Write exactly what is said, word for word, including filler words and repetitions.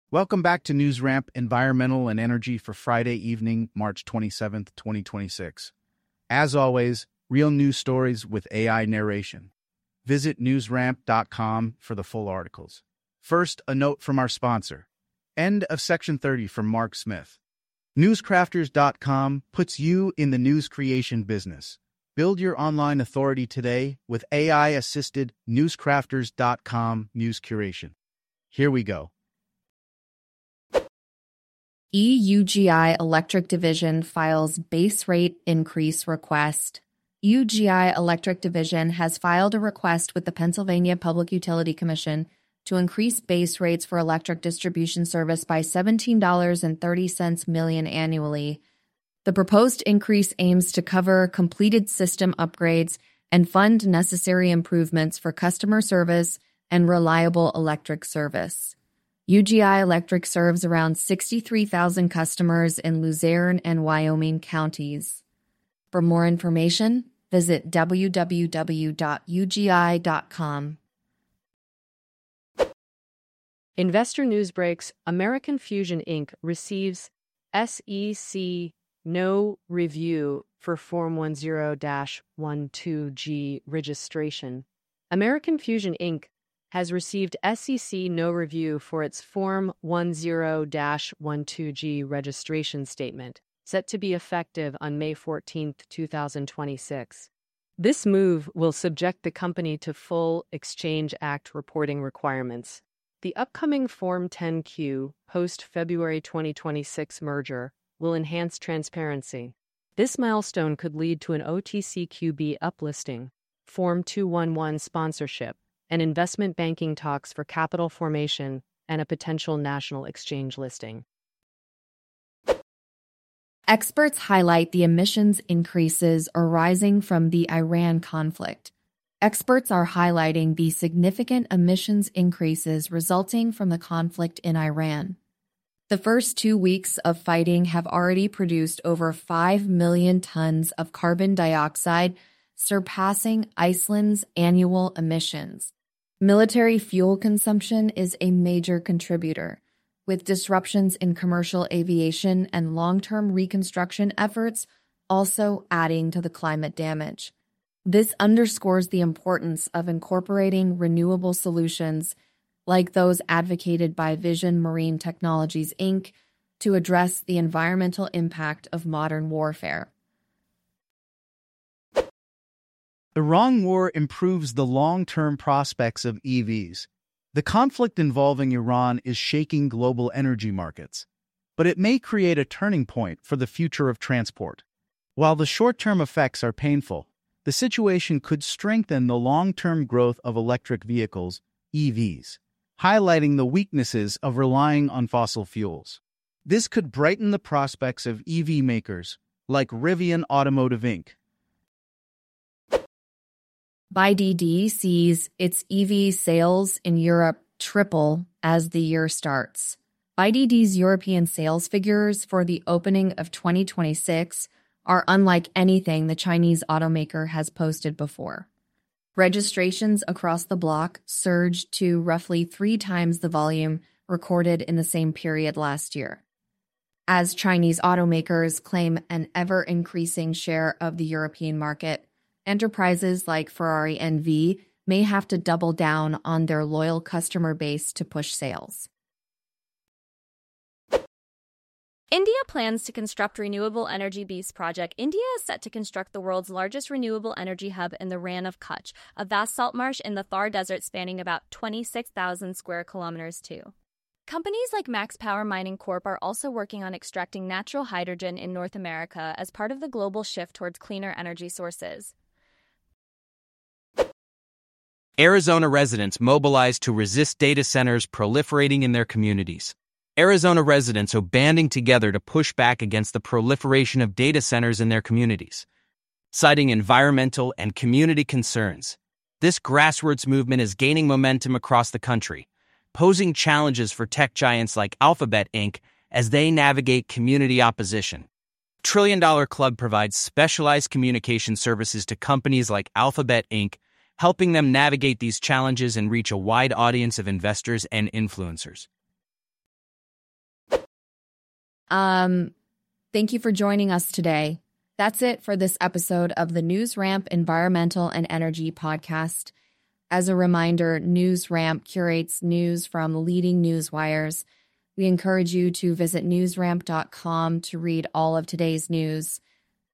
Welcome back to NewsRamp Environmental and Energy for Friday evening, March twenty-seventh, twenty twenty-six. As always, real news stories with A I narration. Visit newsramp dot com for the full articles. First, a note from our sponsor. End of Section thirty from Mark Smith. newscrafters dot com puts you in the news creation business. Build your online authority today with A I-assisted newscrafters dot com news curation. Here we go. E U G I Electric Division files base rate increase request. U G I Electric Division has filed a request with the Pennsylvania Public Utility Commission to increase base rates for electric distribution service by seventeen dollars and thirty cents million annually. The proposed increase aims to cover completed system upgrades and fund necessary improvements for customer service and reliable electric service. U G I Electric serves around sixty-three thousand customers in Luzerne and Wyoming counties. For more information, visit w w w dot u g i dot com. Investor News Breaks: American Fusion Incorporated receives S E C No Review for Form ten twelve G registration. American Fusion Incorporated has received S E C No Review for its Form ten twelve G registration statement, set to be effective on May fourteenth, twenty twenty-six. This move will subject the company to full Exchange Act reporting requirements. The upcoming Form ten Q post-February twenty twenty-six merger will enhance transparency. This milestone could lead to an O T C Q B uplisting, Form two eleven sponsorship, and investment banking talks for capital formation and a potential national exchange listing. Experts highlight the emissions increases arising from the Iran conflict. Experts are highlighting the significant emissions increases resulting from the conflict in Iran. The first two weeks of fighting have already produced over five million tons of carbon dioxide, surpassing Iceland's annual emissions. Military fuel consumption is a major contributor, with disruptions in commercial aviation and long-term reconstruction efforts also adding to the climate damage. This underscores the importance of incorporating renewable solutions like those advocated by Vision Marine Technologies, Incorporated, to address the environmental impact of modern warfare. Iran war improves the long-term prospects of E Vs. The conflict involving Iran is shaking global energy markets, but it may create a turning point for the future of transport. While the short-term effects are painful, the situation could strengthen the long-term growth of electric vehicles, E Vs, highlighting the weaknesses of relying on fossil fuels. This could brighten the prospects of E V makers like Rivian Automotive Incorporated. B Y D D sees its E V sales in Europe triple as the year starts. B Y D D's European sales figures for the opening of twenty twenty-six are unlike anything the Chinese automaker has posted before. Registrations across the bloc surged to roughly three times the volume recorded in the same period last year. As Chinese automakers claim an ever-increasing share of the European market, enterprises like Ferrari N V may have to double down on their loyal customer base to push sales. India plans to construct Renewable Energy Beast project. India is set to construct the world's largest renewable energy hub in the Rann of Kutch, a vast salt marsh in the Thar Desert spanning about twenty-six thousand square kilometers too. Companies like Max Power Mining Corp are also working on extracting natural hydrogen in North America as part of the global shift towards cleaner energy sources. Arizona residents mobilized to resist data centers proliferating in their communities. Arizona residents are banding together to push back against the proliferation of data centers in their communities. Citing environmental and community concerns, this grassroots movement is gaining momentum across the country, posing challenges for tech giants like Alphabet Incorporated as they navigate community opposition. Trillion Dollar Club provides specialized communication services to companies like Alphabet Incorporated, helping them navigate these challenges and reach a wide audience of investors and influencers. Um, thank you for joining us today. That's it for this episode of the NewsRamp Environmental and Energy Podcast. As a reminder, NewsRamp curates news from leading news wires. We encourage you to visit newsramp dot com to read all of today's news.